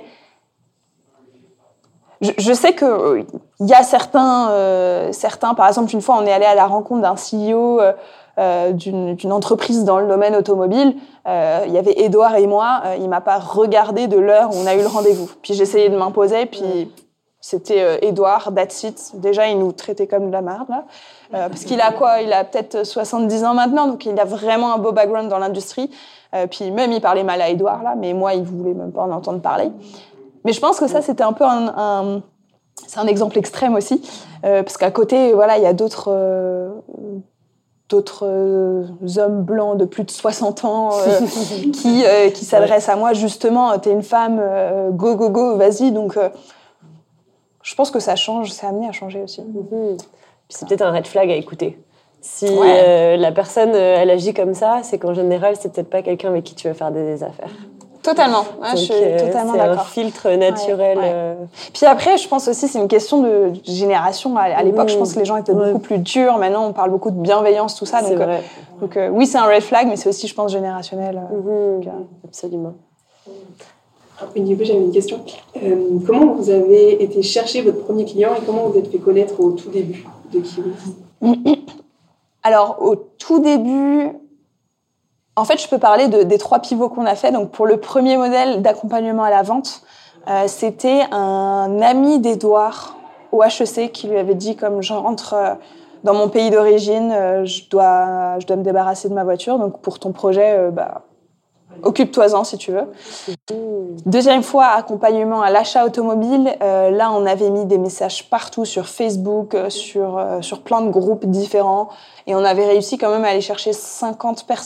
je, je sais que euh, il y a certains, euh, certains. Par exemple, une fois, on est allé à la rencontre d'un C E O. Euh, Euh, d'une, d'une entreprise dans le domaine automobile, euh, il y avait Édouard et moi, euh, il m'a pas regardé de l'heure où on a eu le rendez-vous. Puis j'essayais de m'imposer, puis ouais. c'était euh, Édouard, that's it. Déjà, il nous traitait comme de la merde, là. Euh, parce qu'il a quoi? Il a peut-être soixante-dix ans maintenant, donc il a vraiment un beau background dans l'industrie. Euh, puis même, il parlait mal à Édouard, là, mais moi, il voulait même pas en entendre parler. Mais je pense que ça, c'était un peu un... un c'est un exemple extrême aussi, euh, parce qu'à côté, voilà, il y a d'autres... Euh, d'autres euh, hommes blancs de plus de soixante ans euh, qui, euh, qui s'adressent à moi, justement, t'es une femme, euh, go, go, go, vas-y. Donc, euh, je pense que ça change, c'est amené à changer aussi. Mm-hmm. Puis c'est peut-être un red flag à écouter. Si ouais. euh, la personne, elle agit comme ça, c'est qu'en général, c'est peut-être pas quelqu'un avec qui tu veux faire des, des affaires. Totalement, ouais, je suis euh, totalement c'est d'accord. C'est un filtre naturel. Ouais, ouais. Euh... Puis après, je pense aussi c'est une question de génération. À, à l'époque, mmh. je pense que les gens étaient ouais. beaucoup plus durs. Maintenant, on parle beaucoup de bienveillance, tout ça. C'est donc, vrai. Euh, donc euh, oui, c'est un red flag, mais c'est aussi, je pense, générationnel. Mmh. Donc, euh... Absolument. Au niveau, j'avais une question. Euh, comment vous avez été chercher votre premier client et comment vous vous êtes fait connaître au tout début de Kiwi? Alors, au tout début... En fait, je peux parler de, des trois pivots qu'on a fait. Donc, pour le premier modèle d'accompagnement à la vente, euh, c'était un ami d'Édouard au H E C qui lui avait dit, comme je rentre euh, dans mon pays d'origine, euh, je dois, je dois me débarrasser de ma voiture. Donc, pour ton projet, euh, bah, occupe-toi-en si tu veux. Deuxième fois, accompagnement à l'achat automobile. Euh, là, on avait mis des messages partout sur Facebook, euh, sur, euh, sur plein de groupes différents. Et on avait réussi quand même à aller chercher cinquante personnes.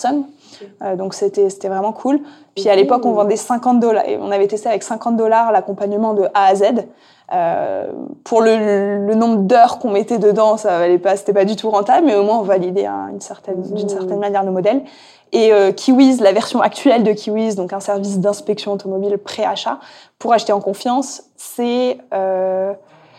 Euh, donc c'était, c'était vraiment cool. Puis à l'époque, on vendait cinquante dollars. On avait testé avec cinquante dollars l'accompagnement de A à Z. Euh, pour le, le nombre d'heures qu'on mettait dedans, ça valait pas, c'était pas du tout rentable, mais au moins on validait hein, une certaine, d'une certaine manière le modèle. Et euh, Kiwiz, la version actuelle de Kiwiz, donc un service d'inspection automobile pré-achat, pour acheter en confiance, c'est... Euh,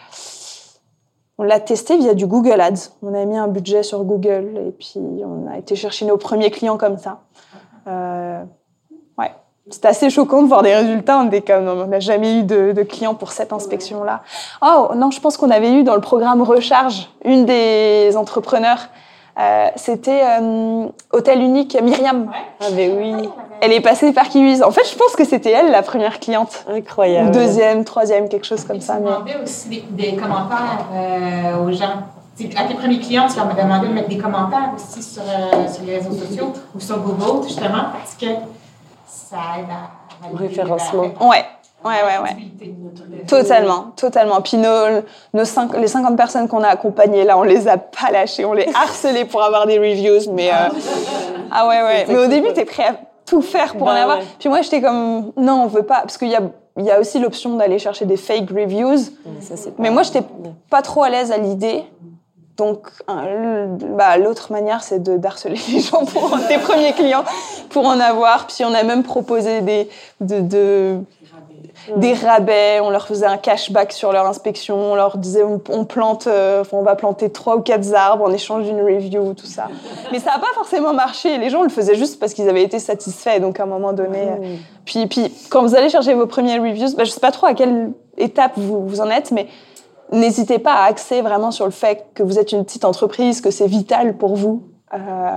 on l'a testé via du Google Ads. On a mis un budget sur Google et puis on a été chercher nos premiers clients comme ça. Euh, ouais. C'était assez choquant de voir des résultats. On était comme, on n'a jamais eu de, de clients pour cette inspection-là. Oh non, je pense qu'on avait eu dans le programme Recharge, une des entrepreneurs, euh, c'était euh, Hôtel Unique, Myriam. Ah ben oui. Elle est passée par Kiwiz. En fait, je pense que c'était elle la première cliente. Incroyable. Ou deuxième, troisième, quelque chose comme et ça. Tu demandais mais... aussi des, des commentaires euh, aux gens. T'sais, à tes premiers clients, tu leur demandais de mettre des commentaires aussi sur, euh, sur les réseaux sociaux ou sur Google, justement, parce que ça aide à... Au référencement. Ouais. Ouais, ouais, ouais. Totalement, totalement. Puis nos, nos cinq, les cinquante personnes qu'on a accompagnées, là, on les a pas lâchées, on les harcelait pour avoir des reviews, mais... Euh... Ah ouais, ouais. Mais au début, t'es prêt à tout faire pour bah, en avoir. Ouais. Puis moi, j'étais comme, non, on veut pas, parce qu'il y a, il y a aussi l'option d'aller chercher des fake reviews. Ça, c'est pas... Mais moi, j'étais pas trop à l'aise à l'idée. Donc, bah, l'autre manière, c'est de d'harceler les gens pour tes premiers clients, pour en avoir. Puis on a même proposé des... De, de, des rabais, on leur faisait un cashback sur leur inspection, on leur disait on, on plante, euh, on va planter trois ou quatre arbres en échange d'une review, tout ça. Mais ça n'a pas forcément marché. Les gens le faisaient juste parce qu'ils avaient été satisfaits. Donc à un moment donné, mmh. euh, puis puis quand vous allez chercher vos premiers reviews, bah, je sais pas trop à quelle étape vous vous en êtes, mais n'hésitez pas à axer vraiment sur le fait que vous êtes une petite entreprise, que c'est vital pour vous. Euh,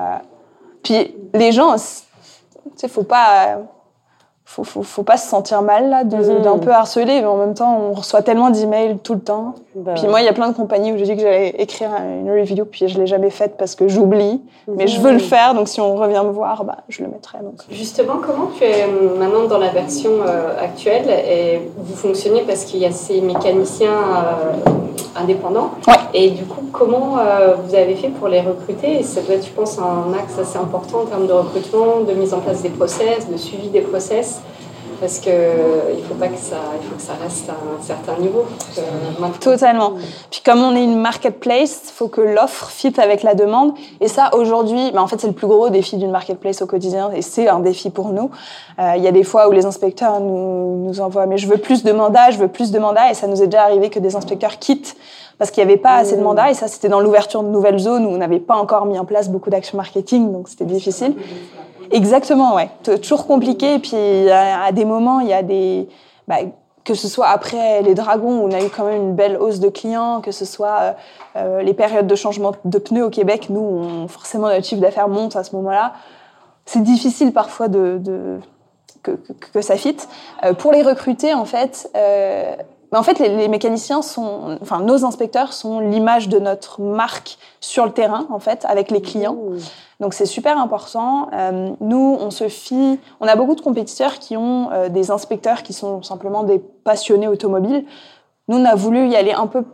puis les gens, tu sais, faut pas. Faut, faut, faut pas se sentir mal là, de, mmh. d'un peu harceler, mais en même temps, on reçoit tellement d'emails tout le temps. Bah. Puis moi, il y a plein de compagnies où j'ai dit que j'allais écrire une review, puis je l'ai jamais faite parce que j'oublie. Mmh. Mais je veux le faire, donc si on revient me voir, bah, je le mettrai. Donc. Justement, comment tu es maintenant dans la version euh, actuelle et vous fonctionnez parce qu'il y a ces mécaniciens euh, indépendants. Ouais. Et du coup, comment euh, vous avez fait pour les recruter? Et ça doit être, je pense, un axe assez important en termes de recrutement, de mise en place des process, de suivi des process. Parce qu'il ne faut pas que ça, il faut que ça reste à un certain niveau. Euh, Totalement. Puis comme on est une marketplace, il faut que l'offre fit avec la demande. Et ça, aujourd'hui, bah en fait, c'est le plus gros défi d'une marketplace au quotidien. Et c'est un défi pour nous. Il euh, y a des fois où les inspecteurs nous, nous envoient « mais je veux plus de mandats, je veux plus de mandats ». Et ça nous est déjà arrivé que des inspecteurs quittent parce qu'il n'y avait pas assez de mandats. Et ça, c'était dans l'ouverture de nouvelles zones où on n'avait pas encore mis en place beaucoup d'actions marketing. Donc, c'était difficile. Exactement, ouais. Toujours compliqué. Et puis, à des moments, il y a des... Bah, que ce soit après les dragons, où on a eu quand même une belle hausse de clients, que ce soit euh, les périodes de changement de pneus au Québec, nous, on, forcément, notre chiffre d'affaires monte à ce moment-là. C'est difficile parfois de, de, que, que, que ça fitte. Euh, pour les recruter, en fait... Euh, En fait, les, les mécaniciens sont, enfin, nos inspecteurs sont l'image de notre marque sur le terrain, en fait, avec les clients. Donc, c'est super important. Euh, nous, on se fie, on a beaucoup de compétiteurs qui ont euh, des inspecteurs qui sont simplement des passionnés automobiles. Nous, on a voulu y aller un peu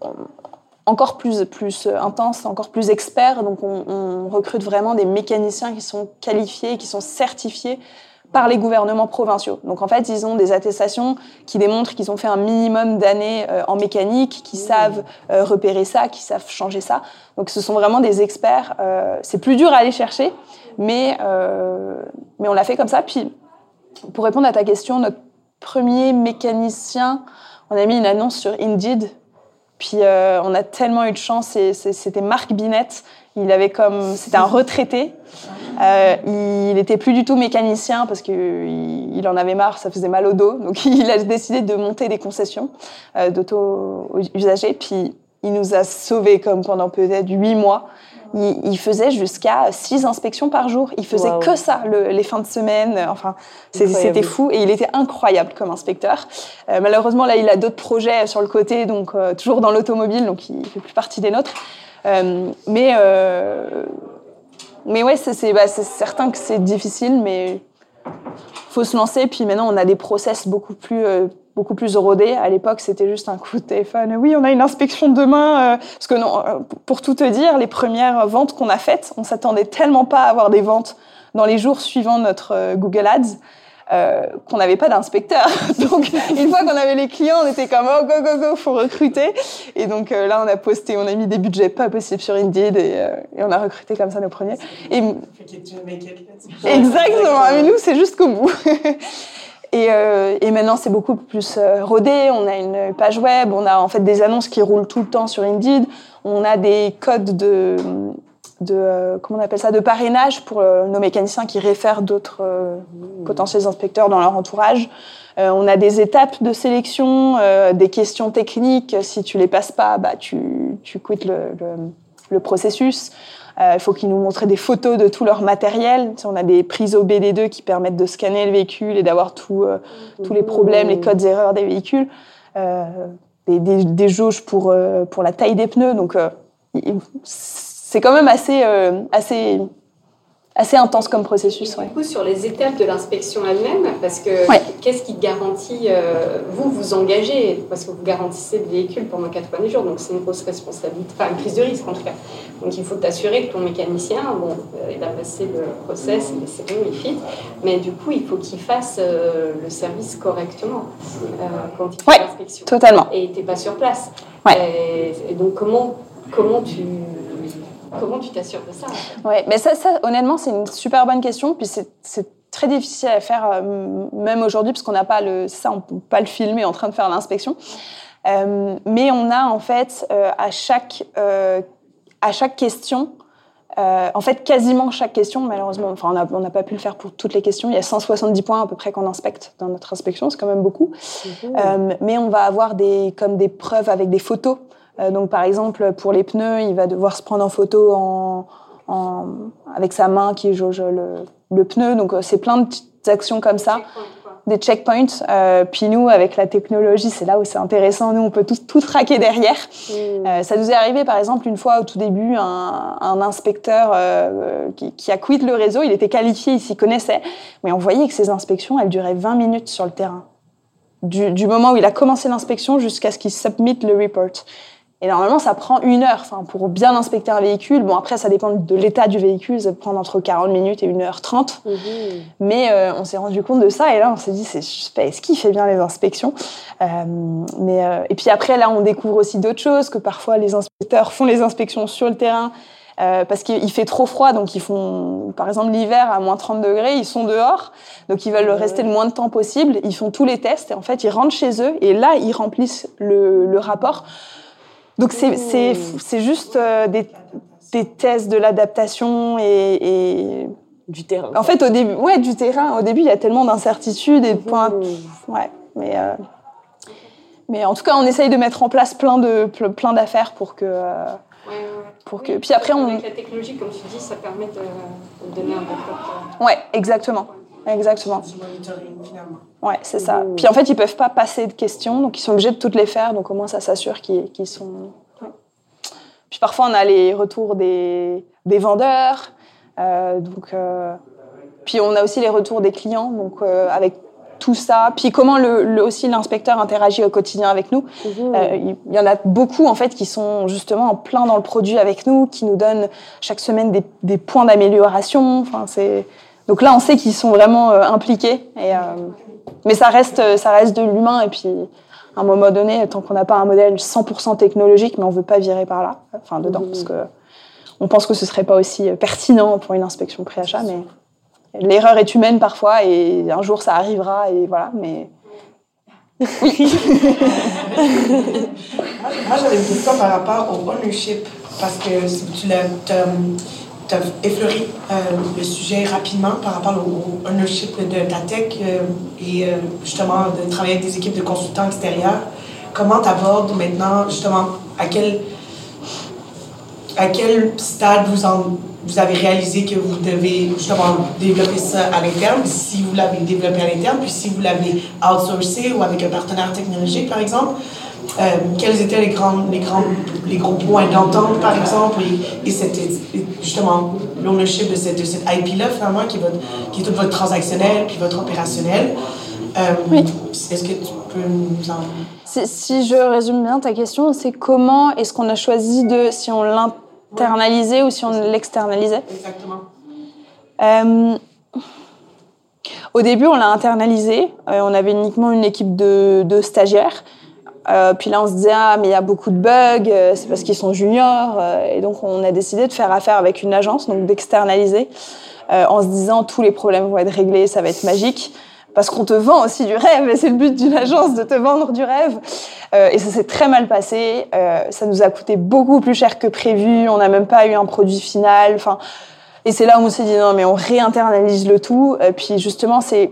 encore plus, plus intense, encore plus expert. Donc, on, on recrute vraiment des mécaniciens qui sont qualifiés, qui sont certifiés par les gouvernements provinciaux. Donc en fait, ils ont des attestations qui démontrent qu'ils ont fait un minimum d'années euh, en mécanique, qui savent euh, repérer ça, qui savent changer ça. Donc ce sont vraiment des experts. Euh, c'est plus dur à aller chercher, mais, euh, mais on l'a fait comme ça. Puis pour répondre à ta question, notre premier mécanicien, on a mis une annonce sur Indeed. Puis euh, on a tellement eu de chance, et c'était Marc Binette. Il avait comme, c'était un retraité. Euh, il était plus du tout mécanicien parce que il, il en avait marre, ça faisait mal au dos. Donc il a décidé de monter des concessions euh, d'auto-usagers. Puis il nous a sauvés comme pendant peut-être huit mois. Il, il faisait jusqu'à six inspections par jour. Il faisait wow. que ça le, les fins de semaine. Enfin, c'était fou. Et il était incroyable comme inspecteur. Euh, malheureusement, là, il a d'autres projets sur le côté, donc euh, toujours dans l'automobile, donc il fait plus partie des nôtres. Euh, mais, euh, mais ouais, c'est bah, certain que c'est difficile, mais faut se lancer. Puis maintenant, on a des process beaucoup plus, euh, beaucoup plus rodés. À l'époque, c'était juste un coup de téléphone. Oui, on a une inspection demain. Euh, parce que non, pour tout te dire, les premières ventes qu'on a faites, on s'attendait tellement pas à avoir des ventes dans les jours suivant notre euh, Google Ads, euh, qu'on n'avait pas d'inspecteur. Donc, une fois qu'on avait les clients, on était comme « Oh, go, go, go, faut recruter !» Et donc euh, là, on a posté, on a mis des budgets pas possibles sur Indeed et, euh, et on a recruté comme ça nos premiers. Et... Exactement, mais nous, c'est jusqu'au bout. Et, euh, et maintenant, c'est beaucoup plus euh, rodé. On a une page web, on a en fait des annonces qui roulent tout le temps sur Indeed. On a des codes de, de euh, comment on appelle ça, de parrainage pour euh, nos mécaniciens qui réfèrent d'autres euh, potentiels inspecteurs dans leur entourage. Euh, on a des étapes de sélection, euh, des questions techniques. Si tu les passes pas, bah tu tu quittes le, le, le processus. Il euh, faut qu'ils nous montrent des photos de tout leur matériel. On a des prises O B D deux qui permettent de scanner le véhicule et d'avoir tout, euh, mmh. tous les problèmes, les codes erreurs des véhicules. Euh, des, des, des jauges pour, euh, pour la taille des pneus. Donc, euh, c'est quand même assez, euh, assez, assez intense comme processus. Et du coup, ouais. sur les étapes de l'inspection elle-même, parce que ouais. qu'est-ce qui garantit, euh, vous vous engagez, parce que vous garantissez le véhicule pendant quatre-vingt-dix jours, donc c'est une grosse responsabilité, enfin une prise de risque en tout cas. Donc il faut t'assurer que ton mécanicien, bon, euh, il a passé le process, il est c'est bon, il fit, mais du coup, il faut qu'il fasse euh, le service correctement euh, quand il fait ouais, l'inspection. Totalement. Et t'es pas sur place. Ouais. Et, et donc comment, comment tu... Comment tu t'assures de ça en fait ? Ouais, mais ça, ça, honnêtement, c'est une super bonne question. Puis c'est, c'est très difficile à faire, euh, même aujourd'hui, parce qu'on n'a pas le, ça, on peut pas le filmer en train de faire l'inspection. Euh, mais on a en fait euh, à chaque euh, à chaque question, euh, en fait quasiment chaque question, malheureusement, enfin on n'a on n'a pas pu le faire pour toutes les questions. Il y a cent soixante-dix points à peu près qu'on inspecte dans notre inspection, c'est quand même beaucoup. Mmh. Euh, mais on va avoir des comme des preuves avec des photos. Euh, donc, par exemple, pour les pneus, il va devoir se prendre en photo en, en, avec sa main qui jauge le, le pneu. Donc, euh, c'est plein de petites actions comme ça, des checkpoints. Euh, puis nous, avec la technologie, c'est là où c'est intéressant. Nous, on peut tout, tout traquer derrière. Mmh. Euh, ça nous est arrivé, par exemple, une fois au tout début, un, un inspecteur euh, qui, qui a quitté le réseau. Il était qualifié, il s'y connaissait. Mais on voyait que ces inspections, elles duraient vingt minutes sur le terrain. Du, du moment où il a commencé l'inspection jusqu'à ce qu'il submit le report. Et normalement, ça prend une heure, enfin, pour bien inspecter un véhicule. Bon, après, ça dépend de l'état du véhicule. Ça peut prendre entre quarante minutes et une heure trente. Mmh. Mais euh, on s'est rendu compte de ça. Et là, on s'est dit, c'est, je sais pas, est-ce qu'il fait bien les inspections euh, mais, euh, Et puis après, là, on découvre aussi d'autres choses, que parfois, les inspecteurs font les inspections sur le terrain euh, parce qu'il fait trop froid. Donc, ils font, par exemple, l'hiver à moins trente degrés, ils sont dehors. Donc, ils veulent rester le moins de temps possible. Ils font tous les tests. Et en fait, ils rentrent chez eux. Et là, ils remplissent le, le rapport. Donc c'est c'est c'est juste euh, des des tests de l'adaptation et, et du terrain. En fait au début ouais du terrain au début il y a tellement d'incertitudes et de points mmh. ouais mais euh, mais en tout cas on essaye de mettre en place plein de plein d'affaires pour que euh, ouais, ouais. pour que oui, puis après on avec la technologie comme tu dis ça permet de, de donner un bon top. Ouais, exactement. Exactement. Du monitoring, finalement. Ouais, c'est ça. Mmh. Puis en fait, ils peuvent pas passer de questions, donc ils sont obligés de toutes les faire, donc au moins ça s'assure qu'ils, qu'ils sont... Ouais. Puis parfois, on a les retours des, des vendeurs, euh, donc... Euh... Puis on a aussi les retours des clients, donc euh, avec tout ça. Puis comment le, le, aussi l'inspecteur interagit au quotidien avec nous. Mmh. Euh, il y en a beaucoup, en fait, qui sont justement en plein dans le produit avec nous, qui nous donnent chaque semaine des, des points d'amélioration. Enfin, c'est... Donc là, on sait qu'ils sont vraiment euh, impliqués. Et, euh, mais ça reste, ça reste de l'humain. Et puis, à un moment donné, tant qu'on n'a pas un modèle cent pour cent technologique, mais on ne veut pas virer par là, enfin dedans, mmh. parce que on pense que ce ne serait pas aussi pertinent pour une inspection pré-achat. Mais l'erreur est humaine parfois, et un jour, ça arrivera. Et voilà, mais... Oui. Moi, j'avais une question par rapport au ownership, parce que tu l'as... Tu as effleuré euh, le sujet rapidement par rapport au, au ownership de ta tech euh, et euh, justement de travailler avec des équipes de consultants extérieurs. Comment tu abordes maintenant, justement, à quel, à quel stade vous, en, vous avez réalisé que vous devez justement développer ça à l'interne, si vous l'avez développé à l'interne, puis si vous l'avez outsourcé ou avec un partenaire technologique, par exemple. Euh, quels étaient les grands, les grands, les gros points d'entente, par exemple, et, et cette, justement l'ownership de cette, de cette I P-là, finalement, qui est, votre, qui est tout votre transactionnel, puis votre opérationnel. Euh, oui. Est-ce que tu peux nous en... Si, si je résume bien ta question, c'est comment est-ce qu'on a choisi de, si on l'internalisait oui. ou si on l'externalisait ? Exactement. Euh, au début, on l'a internalisé. Euh, on avait uniquement une équipe de, de stagiaires. Euh, puis là, on se disait, ah, mais il y a beaucoup de bugs, euh, c'est parce qu'ils sont juniors. Euh, et donc, on a décidé de faire affaire avec une agence, donc d'externaliser, euh, en se disant, tous les problèmes vont être réglés, ça va être magique. Parce qu'on te vend aussi du rêve, et c'est le but d'une agence, de te vendre du rêve. Euh, et ça s'est très mal passé. Euh, ça nous a coûté beaucoup plus cher que prévu. On n'a même pas eu un produit final. Enfin, et c'est là où on s'est dit, non, mais on réinternalise le tout. Et puis, justement, c'est,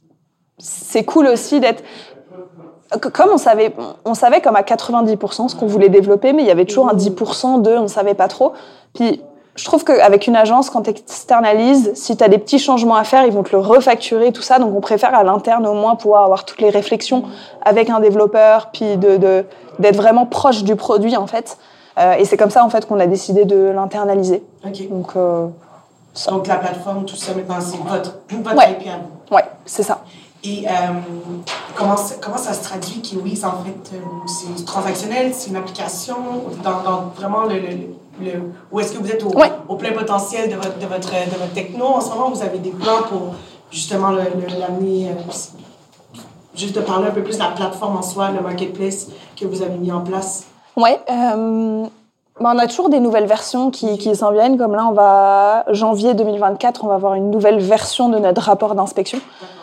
c'est cool aussi d'être... Comme on savait, on savait comme à quatre-vingt-dix pour cent ce qu'on voulait développer, mais il y avait toujours un dix pour cent de on ne savait pas trop. Puis je trouve qu'avec une agence, quand tu externalises, si tu as des petits changements à faire, ils vont te le refacturer, tout ça. Donc on préfère à l'interne au moins pouvoir avoir toutes les réflexions avec un développeur, puis de, de, d'être vraiment proche du produit en fait. Euh, et c'est comme ça en fait qu'on a décidé de l'internaliser. Okay. Donc, euh, Donc la plateforme, tout ça maintenant, c'est votre, votre ouais. I P M. Ouais, c'est ça. Et euh, comment, comment ça se traduit Kiwis, en fait? Euh, c'est transactionnel, c'est une application, dans, dans vraiment le, le, le... Où est-ce que vous êtes au, ouais. au plein potentiel de votre, de, votre, de votre techno? En ce moment, vous avez des plans pour justement le, le, l'amener... Euh, juste de parler un peu plus de la plateforme en soi, le marketplace que vous avez mis en place. Oui, euh, ben on a toujours des nouvelles versions qui, qui s'en viennent. Comme là, on va, janvier deux mille vingt-quatre, on va avoir une nouvelle version de notre rapport d'inspection.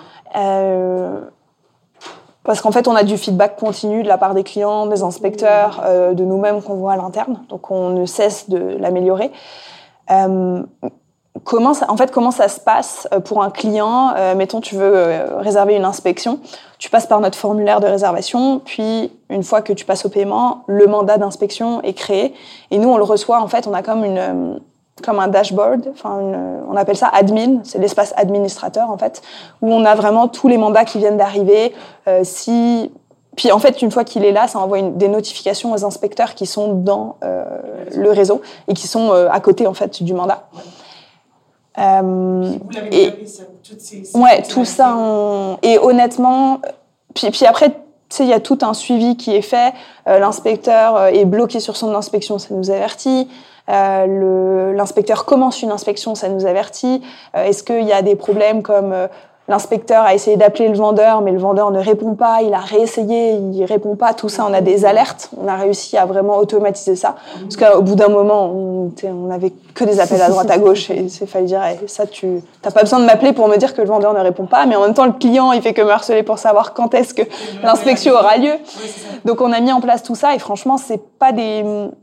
Euh, parce qu'en fait, on a du feedback continu de la part des clients, des inspecteurs, euh, de nous-mêmes qu'on voit à l'interne. Donc, on ne cesse de l'améliorer. Euh, comment ça, en fait, comment ça se passe pour un client? euh, Mettons, tu veux euh, réserver une inspection. Tu passes par notre formulaire de réservation. Puis, une fois que tu passes au paiement, le mandat d'inspection est créé. Et nous, on le reçoit. En fait, on a comme une... Euh, comme un dashboard, enfin une, on appelle ça admin, c'est l'espace administrateur en fait, où on a vraiment tous les mandats qui viennent d'arriver. Euh, si, puis en fait une fois qu'il est là, ça envoie une, des notifications aux inspecteurs qui sont dans euh, le réseau et qui sont euh, à côté en fait du mandat. Euh, vous l'avez et toutes ces, ces ouais, tout ça. On, et honnêtement, puis puis après. Tu sais, il y a tout un suivi qui est fait. Euh, l'inspecteur est bloqué sur son inspection, ça nous avertit. Euh, le, l'inspecteur commence une inspection, ça nous avertit. Euh, est-ce qu'il y a des problèmes comme euh, l'inspecteur a essayé d'appeler le vendeur, mais le vendeur ne répond pas, il a réessayé, il répond pas, tout ça, on a des alertes. On a réussi à vraiment automatiser ça. Parce qu'au bout d'un moment, on, on avait que des appels à droite à gauche et il fallait dire, hey, ça, tu t'as pas besoin de m'appeler pour me dire que le vendeur ne répond pas, mais en même temps, le client, il fait que me harceler pour savoir quand est-ce que l'inspection aura lieu. Donc, on a mis en place tout ça et franchement, c'est pas des...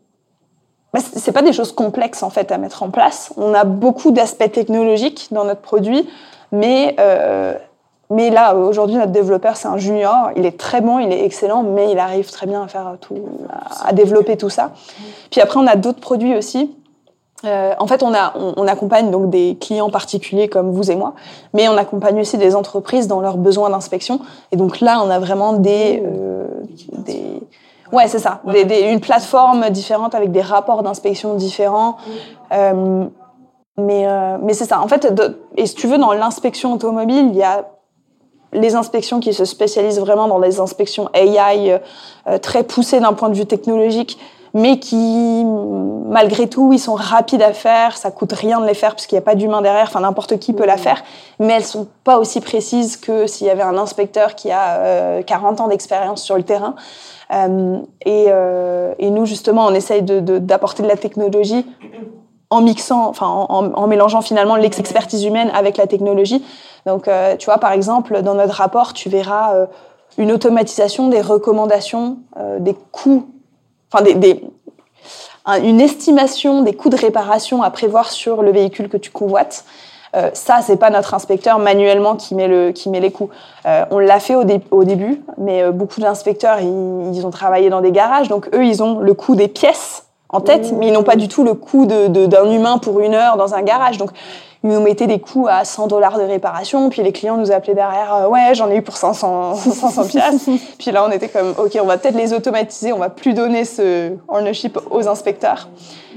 c'est pas des choses complexes en fait à mettre en place. On a beaucoup d'aspects technologiques dans notre produit, mais euh, mais là aujourd'hui notre développeur c'est un junior, il est très bon, il est excellent, mais il arrive très bien à faire tout, à, à développer tout ça. Puis après on a d'autres produits aussi. Euh, en fait on a on, on accompagne donc des clients particuliers comme vous et moi, mais on accompagne aussi des entreprises dans leurs besoins d'inspection. Et donc là on a vraiment des euh, des Ouais, c'est ça. Des, des, une plateforme différente avec des rapports d'inspection différents. Euh, mais, euh, mais c'est ça. En fait, de, et si tu veux, dans l'inspection automobile, il y a les inspections qui se spécialisent vraiment dans les inspections A I euh, très poussées d'un point de vue technologique, mais qui, malgré tout, ils sont rapides à faire. Ça coûte rien de les faire parce qu'il n'y a pas d'humain derrière. Enfin, n'importe qui peut la faire. Mais elles sont pas aussi précises que s'il y avait un inspecteur qui a euh, quarante ans d'expérience sur le terrain. Euh, et, euh, et nous, justement, on essaye de, de, d'apporter de la technologie en mixant, enfin, en, en mélangeant finalement l'expertise humaine avec la technologie. Donc, euh, tu vois, par exemple, dans notre rapport, tu verras euh, une automatisation des recommandations, euh, des coûts, enfin, des, des, un, une estimation des coûts de réparation à prévoir sur le véhicule que tu convoites. Euh, ça, c'est pas notre inspecteur manuellement qui met le qui met les coûts. Euh, on l'a fait au, dé- au début, mais euh, beaucoup d'inspecteurs ils, ils ont travaillé dans des garages, donc eux ils ont le coût des pièces en tête, mmh. mais ils n'ont pas du tout le coût de, de d'un humain pour une heure dans un garage. Donc ils nous mettaient des coûts à cent dollars de réparation, puis les clients nous appelaient derrière, euh, ouais j'en ai eu pour cinq cents piastres. Puis là on était comme ok on va peut-être les automatiser, on va plus donner ce ownership aux inspecteurs.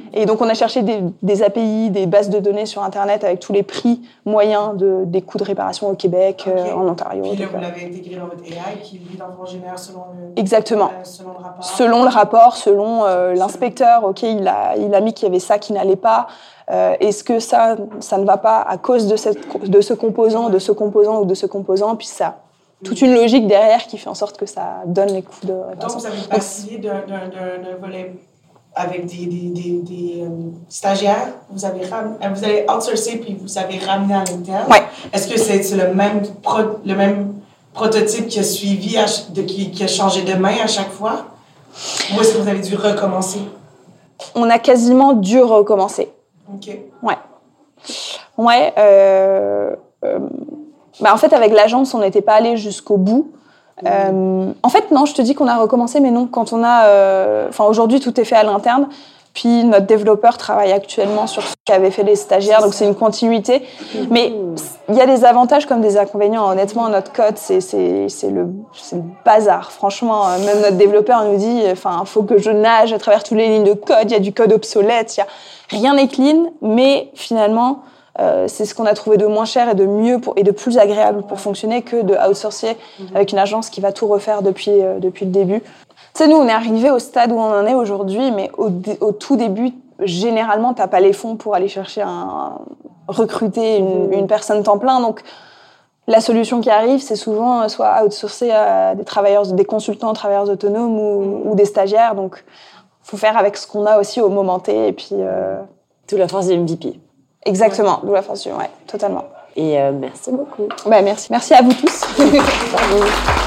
Et donc, on a cherché des, des A P I, des bases de données sur Internet avec tous les prix moyens de, des coûts de réparation au Québec, okay. euh, en Ontario. Puis là, vous l'avez intégré dans votre A I qui, lui, dans le fond, génère selon le, Exactement. Euh, selon le rapport. Selon le rapport, selon euh, l'inspecteur, ok, il a, il a mis qu'il y avait ça qui n'allait pas. Euh, est-ce que ça, ça ne va pas à cause de, cette, de ce composant, de ce composant ou de ce composant, puis ça. Toute une logique derrière qui fait en sorte que ça donne les coûts de réparation. Donc, vous avez basculé d'un, d'un, d'un, d'un volet avec des, des, des, des euh, stagiaires, vous avez, ram... vous avez outsourcé puis vous avez ramené à l'interne. Ouais. Est-ce que c'est, c'est le, même pro... le même prototype qui a suivi, à... de... qui... qui a changé de main à chaque fois? Ou est-ce que vous avez dû recommencer? On a quasiment dû recommencer. OK. Ouais. Ouais. Euh... Euh... Bah, en fait, avec l'agence, on n'était pas allé jusqu'au bout. Mmh. Euh, en fait, non, je te dis qu'on a recommencé, mais non. Quand on a, euh, enfin, aujourd'hui, tout est fait à l'interne. Puis notre développeur travaille actuellement sur ce qu'avaient fait les stagiaires, donc c'est une continuité. Mmh. Mais il y a des avantages comme des inconvénients. Honnêtement, notre code, c'est, c'est, c'est, le, c'est le bazar. Franchement, même notre développeur nous dit, enfin, il faut que je nage à travers toutes les lignes de code. Il y a du code obsolète. Y a... Rien n'est clean, mais finalement. Euh, c'est ce qu'on a trouvé de moins cher et de mieux pour, et de plus agréable pour fonctionner que de outsourcer mmh. avec une agence qui va tout refaire depuis, euh, depuis le début. Tu sais, nous, on est arrivé au stade où on en est aujourd'hui, mais au, au tout début, généralement, t'as pas les fonds pour aller chercher un, recruter une, mmh. une personne temps plein. Donc, la solution qui arrive, c'est souvent soit outsourcer à des travailleurs, des consultants, travailleurs autonomes ou, mmh. ou des stagiaires. Donc, faut faire avec ce qu'on a aussi au moment T et puis... Euh... Tout la force du M V P. Exactement, d'où la force, ouais, totalement. Et euh, merci beaucoup. Bah, merci. Merci à vous tous.